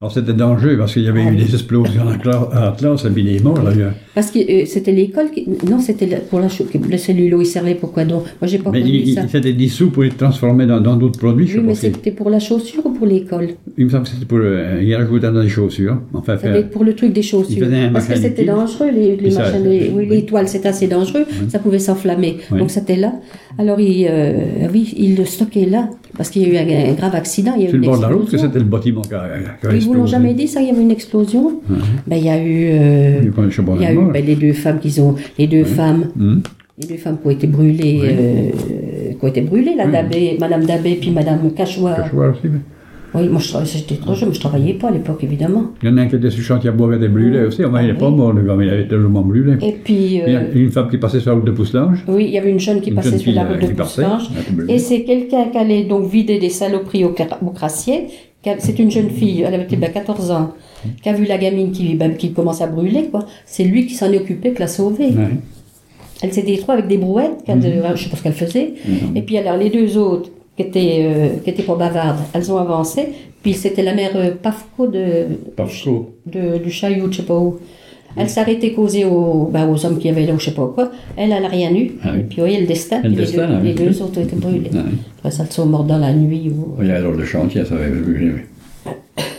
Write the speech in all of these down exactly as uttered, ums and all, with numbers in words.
Alors c'était dangereux parce qu'il y avait ah, eu des explosions à Atlas, et puis des morts là. Parce que euh, c'était l'école qui... Non, c'était pour la cho... le cellulo, il servait pour quoi donc? Moi j'ai pas mais connu il, ça. Il s'était dissous pour être transformé dans, dans d'autres produits. Oui, mais c'était pour la chaussure ou pour l'école? Il me semble que c'était pour... Euh, il rajoutait dans les chaussures. Enfin, ça faire... pour le truc des chaussures. Parce que c'était dangereux, les, les machins... Ça, les, oui, les toiles, c'était assez dangereux, oui. Ça pouvait s'enflammer. Oui. Donc c'était là. Alors il, euh, oui, il le stockait là. Parce qu'il y a eu un, un grave accident. C'est le bord de la route que c'était le bâtiment qui a, qui a Ils vous l'ont jamais dit, ça, il y avait une explosion. Uh-huh. Ben, il y a eu, euh, il y a eu ben, les deux femmes qui ont, les deux uh-huh. femmes, uh-huh. les deux femmes qui ont été brûlées, oui. euh, qui ont été brûlées, la oui. Dabé, Madame Dabé, puis Madame Cachoir. Cachoir aussi, oui. Oui, moi j'étais trop jeune, mais je ne travaillais pas à l'époque, évidemment. Il y en a un qui était sur le chantier à bois, il était brûlé aussi. Enfin, il n'est pas mort, le gars, mais il avait tellement brûlé. Et puis. Euh, il y a une femme qui passait sur la route de Pousselange. Oui, il y avait une jeune qui une passait jeune sur la route de Pousselange. Et c'est quelqu'un qui allait donc vider des saloperies au, au crassier. C'est une jeune fille, elle avait ben, quatorze ans, qui a vu la gamine qui, ben, qui commence à brûler, quoi. C'est lui qui s'en est occupé, qui l'a sauvée. Oui. Elle s'est détruite avec des brouettes, mm-hmm. de, je ne sais pas ce qu'elle faisait. Mm-hmm. Et puis alors les deux autres, qui étaient, euh, qui étaient pas bavardes, elles ont avancé. Puis c'était la mère euh, Pafko de, Pafko. de, du Chaillot, je ne sais pas où. Elle s'arrêtait causer aux, ben, aux hommes qui avaient là, ou je ne sais pas quoi. Elle, elle n'a rien eu. Ah oui. Et puis, vous voyez, le destin. Le les destin, deux, oui. les deux autres ont été brûlés. Ah oui. Après, ça sont morts dans la nuit. Ou... Oui, alors le chantier, ça avait brûlé, oui.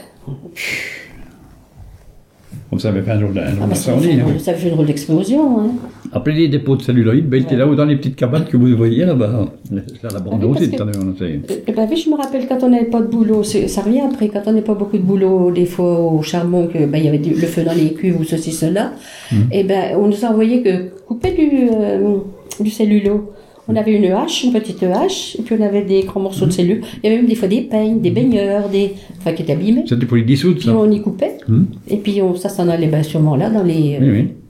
Comme ça avait fait un jour d'incendie. Ah, ça fait une drôle d'explosion. Hein. Après les dépôts de celluloïdes, ben, il était là-haut dans les petites cabanes que vous voyez là-bas. C'est à la bande aussi, de temps en temps. Eh ben, je me rappelle quand on n'avait pas de boulot, ça revient après, quand on n'avait pas beaucoup de boulot, des fois au charbon, que ben, il y avait le feu dans les cuves ou ceci, cela, mmh. et ben, on nous envoyait que couper du, euh, du cellulo. On avait une hache, une petite hache, et puis on avait des grands morceaux de cellule. Il y avait même des fois des peignes, des baigneurs, des... enfin qui étaient abîmés. C'était pour les dissoudre, ça. Puis on y coupait, mmh. et puis on, ça s'en allait ben, sûrement là, dans les... Oui, oui.